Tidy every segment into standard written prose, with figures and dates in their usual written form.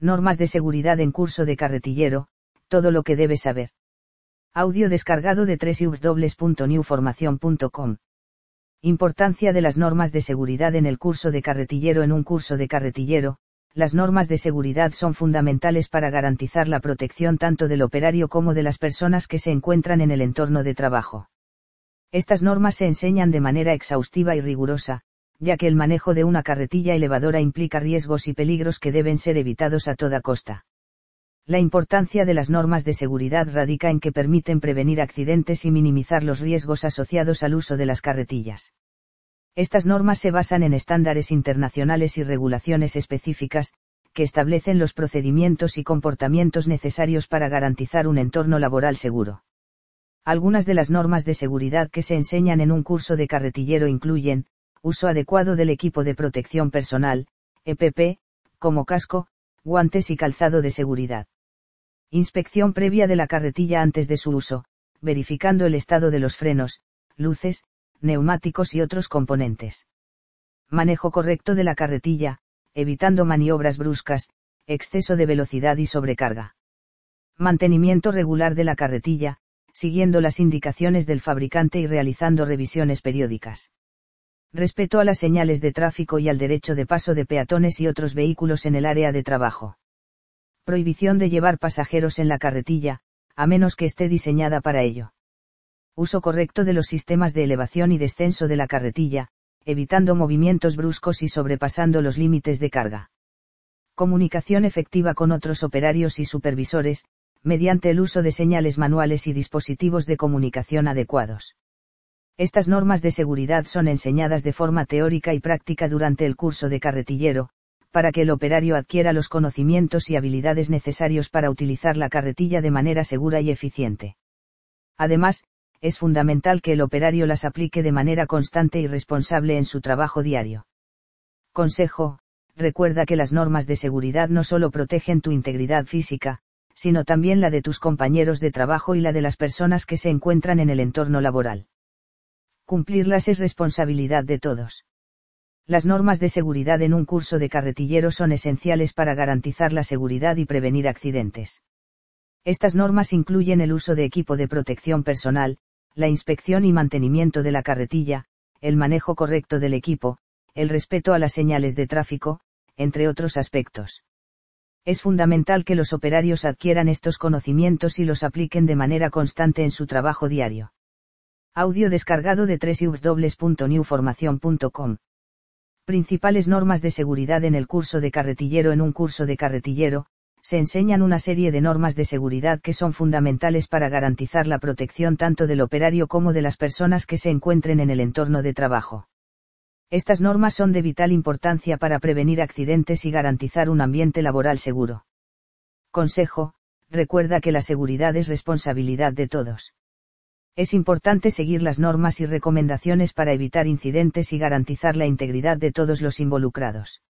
Normas de seguridad en curso de carretillero, todo lo que debes saber. Audio descargado de www.newformacion.com. Importancia de las normas de seguridad en el curso de carretillero. En un curso de carretillero, las normas de seguridad son fundamentales para garantizar la protección tanto del operario como de las personas que se encuentran en el entorno de trabajo. Estas normas se enseñan de manera exhaustiva y rigurosa, ya que el manejo de una carretilla elevadora implica riesgos y peligros que deben ser evitados a toda costa. La importancia de las normas de seguridad radica en que permiten prevenir accidentes y minimizar los riesgos asociados al uso de las carretillas. Estas normas se basan en estándares internacionales y regulaciones específicas, que establecen los procedimientos y comportamientos necesarios para garantizar un entorno laboral seguro. Algunas de las normas de seguridad que se enseñan en un curso de carretillero incluyen: uso adecuado del equipo de protección personal, EPP, como casco, guantes y calzado de seguridad. Inspección previa de la carretilla antes de su uso, verificando el estado de los frenos, luces, neumáticos y otros componentes. Manejo correcto de la carretilla, evitando maniobras bruscas, exceso de velocidad y sobrecarga. Mantenimiento regular de la carretilla, siguiendo las indicaciones del fabricante y realizando revisiones periódicas. Respeto a las señales de tráfico y al derecho de paso de peatones y otros vehículos en el área de trabajo. Prohibición de llevar pasajeros en la carretilla, a menos que esté diseñada para ello. Uso correcto de los sistemas de elevación y descenso de la carretilla, evitando movimientos bruscos y sobrepasando los límites de carga. Comunicación efectiva con otros operarios y supervisores, mediante el uso de señales manuales y dispositivos de comunicación adecuados. Estas normas de seguridad son enseñadas de forma teórica y práctica durante el curso de carretillero, para que el operario adquiera los conocimientos y habilidades necesarios para utilizar la carretilla de manera segura y eficiente. Además, es fundamental que el operario las aplique de manera constante y responsable en su trabajo diario. Consejo: recuerda que las normas de seguridad no solo protegen tu integridad física, sino también la de tus compañeros de trabajo y la de las personas que se encuentran en el entorno laboral. Cumplirlas es responsabilidad de todos. Las normas de seguridad en un curso de carretillero son esenciales para garantizar la seguridad y prevenir accidentes. Estas normas incluyen el uso de equipo de protección personal, la inspección y mantenimiento de la carretilla, el manejo correcto del equipo, el respeto a las señales de tráfico, entre otros aspectos. Es fundamental que los operarios adquieran estos conocimientos y los apliquen de manera constante en su trabajo diario. Audio descargado de www.newformacion.com. Principales normas de seguridad en el curso de carretillero. En un curso de carretillero, se enseñan una serie de normas de seguridad que son fundamentales para garantizar la protección tanto del operario como de las personas que se encuentren en el entorno de trabajo. Estas normas son de vital importancia para prevenir accidentes y garantizar un ambiente laboral seguro. Consejo: recuerda que la seguridad es responsabilidad de todos. Es importante seguir las normas y recomendaciones para evitar incidentes y garantizar la integridad de todos los involucrados.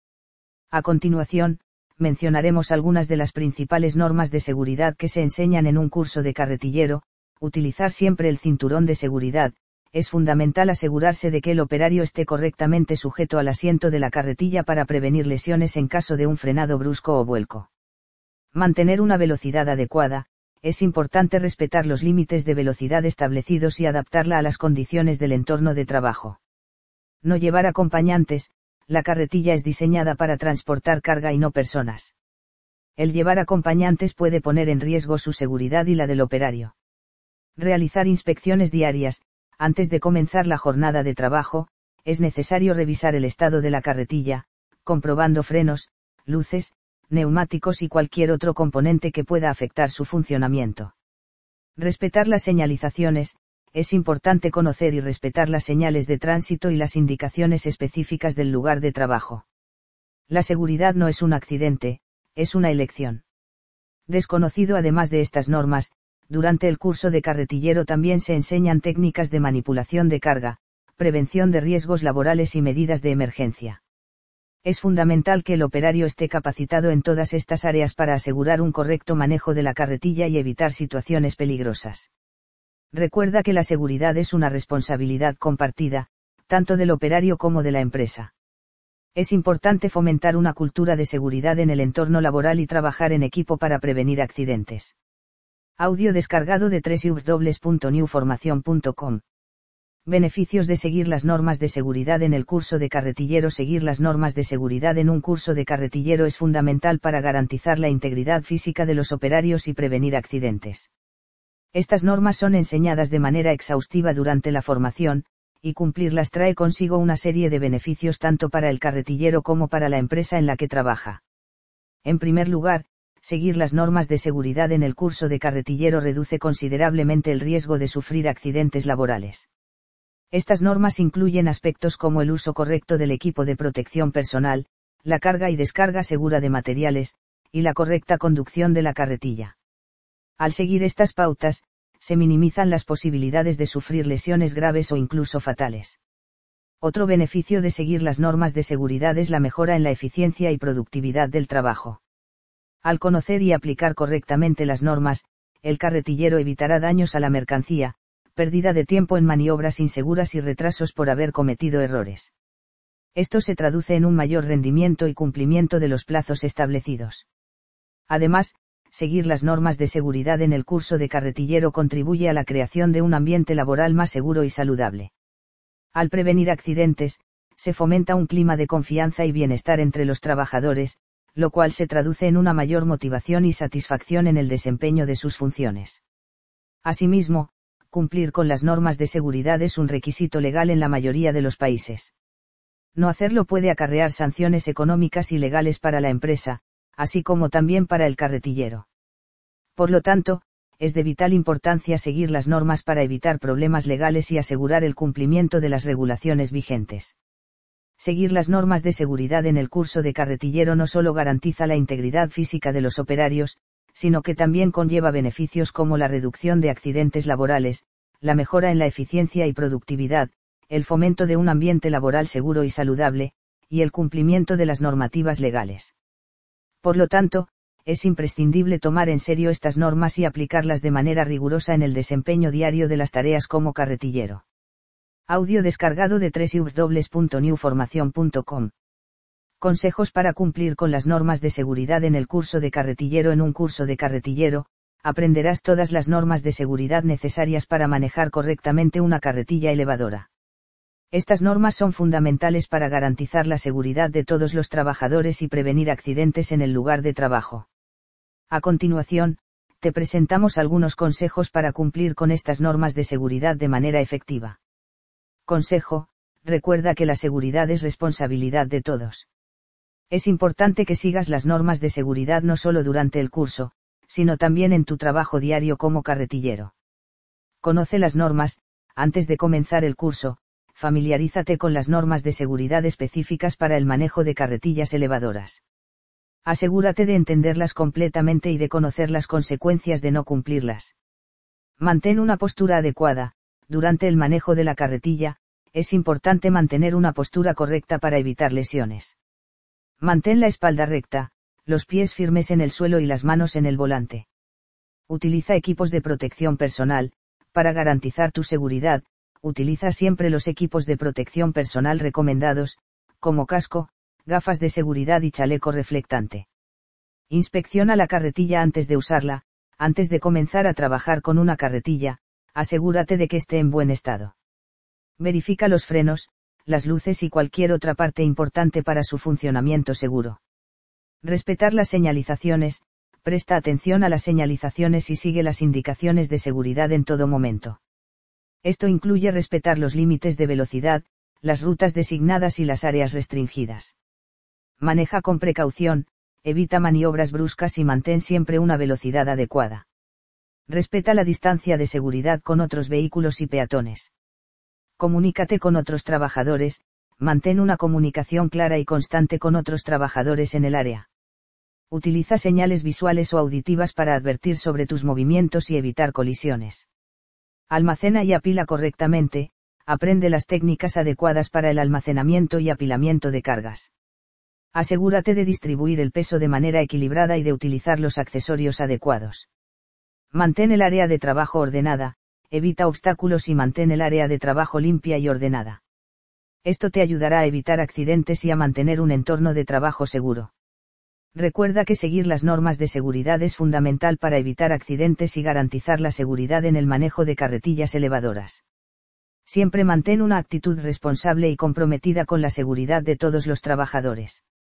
A continuación, mencionaremos algunas de las principales normas de seguridad que se enseñan en un curso de carretillero. Utilizar siempre el cinturón de seguridad. Es fundamental asegurarse de que el operario esté correctamente sujeto al asiento de la carretilla para prevenir lesiones en caso de un frenado brusco o vuelco. Mantener una velocidad adecuada. Es importante respetar los límites de velocidad establecidos y adaptarla a las condiciones del entorno de trabajo. No llevar acompañantes. La carretilla es diseñada para transportar carga y no personas. El llevar acompañantes puede poner en riesgo su seguridad y la del operario. Realizar inspecciones diarias. Antes de comenzar la jornada de trabajo, es necesario revisar el estado de la carretilla, comprobando frenos, luces, neumáticos y cualquier otro componente que pueda afectar su funcionamiento. Respetar las señalizaciones. Es importante conocer y respetar las señales de tránsito y las indicaciones específicas del lugar de trabajo. La seguridad no es un accidente, es una elección. Desconocido además de estas normas, durante el curso de carretillero también se enseñan técnicas de manipulación de carga, prevención de riesgos laborales y medidas de emergencia. Es fundamental que el operario esté capacitado en todas estas áreas para asegurar un correcto manejo de la carretilla y evitar situaciones peligrosas. Recuerda que la seguridad es una responsabilidad compartida, tanto del operario como de la empresa. Es importante fomentar una cultura de seguridad en el entorno laboral y trabajar en equipo para prevenir accidentes. Audio descargado de www.newformacion.com. Beneficios de seguir las normas de seguridad en el curso de carretillero. Seguir las normas de seguridad en un curso de carretillero es fundamental para garantizar la integridad física de los operarios y prevenir accidentes. Estas normas son enseñadas de manera exhaustiva durante la formación, y cumplirlas trae consigo una serie de beneficios tanto para el carretillero como para la empresa en la que trabaja. En primer lugar, seguir las normas de seguridad en el curso de carretillero reduce considerablemente el riesgo de sufrir accidentes laborales. Estas normas incluyen aspectos como el uso correcto del equipo de protección personal, la carga y descarga segura de materiales, y la correcta conducción de la carretilla. Al seguir estas pautas, se minimizan las posibilidades de sufrir lesiones graves o incluso fatales. Otro beneficio de seguir las normas de seguridad es la mejora en la eficiencia y productividad del trabajo. Al conocer y aplicar correctamente las normas, el carretillero evitará daños a la mercancía, pérdida de tiempo en maniobras inseguras y retrasos por haber cometido errores. Esto se traduce en un mayor rendimiento y cumplimiento de los plazos establecidos. Además, seguir las normas de seguridad en el curso de carretillero contribuye a la creación de un ambiente laboral más seguro y saludable. Al prevenir accidentes, se fomenta un clima de confianza y bienestar entre los trabajadores, lo cual se traduce en una mayor motivación y satisfacción en el desempeño de sus funciones. Asimismo, cumplir con las normas de seguridad es un requisito legal en la mayoría de los países. No hacerlo puede acarrear sanciones económicas y legales para la empresa, así como también para el carretillero. Por lo tanto, es de vital importancia seguir las normas para evitar problemas legales y asegurar el cumplimiento de las regulaciones vigentes. Seguir las normas de seguridad en el curso de carretillero no solo garantiza la integridad física de los operarios, sino que también conlleva beneficios como la reducción de accidentes laborales, la mejora en la eficiencia y productividad, el fomento de un ambiente laboral seguro y saludable, y el cumplimiento de las normativas legales. Por lo tanto, es imprescindible tomar en serio estas normas y aplicarlas de manera rigurosa en el desempeño diario de las tareas como carretillero. Audio descargado de www.newformacion.com. Consejos para cumplir con las normas de seguridad en el curso de carretillero. En un curso de carretillero, aprenderás todas las normas de seguridad necesarias para manejar correctamente una carretilla elevadora. Estas normas son fundamentales para garantizar la seguridad de todos los trabajadores y prevenir accidentes en el lugar de trabajo. A continuación, te presentamos algunos consejos para cumplir con estas normas de seguridad de manera efectiva. Consejo: recuerda que la seguridad es responsabilidad de todos. Es importante que sigas las normas de seguridad no solo durante el curso, sino también en tu trabajo diario como carretillero. Conoce las normas. Antes de comenzar el curso, familiarízate con las normas de seguridad específicas para el manejo de carretillas elevadoras. Asegúrate de entenderlas completamente y de conocer las consecuencias de no cumplirlas. Mantén una postura adecuada. Durante el manejo de la carretilla, es importante mantener una postura correcta para evitar lesiones. Mantén la espalda recta, los pies firmes en el suelo y las manos en el volante. Utiliza equipos de protección personal. Para garantizar tu seguridad, utiliza siempre los equipos de protección personal recomendados, como casco, gafas de seguridad y chaleco reflectante. Inspecciona la carretilla antes de usarla. Antes de comenzar a trabajar con una carretilla, asegúrate de que esté en buen estado. Verifica los frenos, las luces y cualquier otra parte importante para su funcionamiento seguro. Respetar las señalizaciones. Presta atención a las señalizaciones y sigue las indicaciones de seguridad en todo momento. Esto incluye respetar los límites de velocidad, las rutas designadas y las áreas restringidas. Maneja con precaución, evita maniobras bruscas y mantén siempre una velocidad adecuada. Respeta la distancia de seguridad con otros vehículos y peatones. Comunícate con otros trabajadores. Mantén una comunicación clara y constante con otros trabajadores en el área. Utiliza señales visuales o auditivas para advertir sobre tus movimientos y evitar colisiones. Almacena y apila correctamente. Aprende las técnicas adecuadas para el almacenamiento y apilamiento de cargas. Asegúrate de distribuir el peso de manera equilibrada y de utilizar los accesorios adecuados. Mantén el área de trabajo ordenada, evita obstáculos y mantén el área de trabajo limpia y ordenada. Esto te ayudará a evitar accidentes y a mantener un entorno de trabajo seguro. Recuerda que seguir las normas de seguridad es fundamental para evitar accidentes y garantizar la seguridad en el manejo de carretillas elevadoras. Siempre mantén una actitud responsable y comprometida con la seguridad de todos los trabajadores.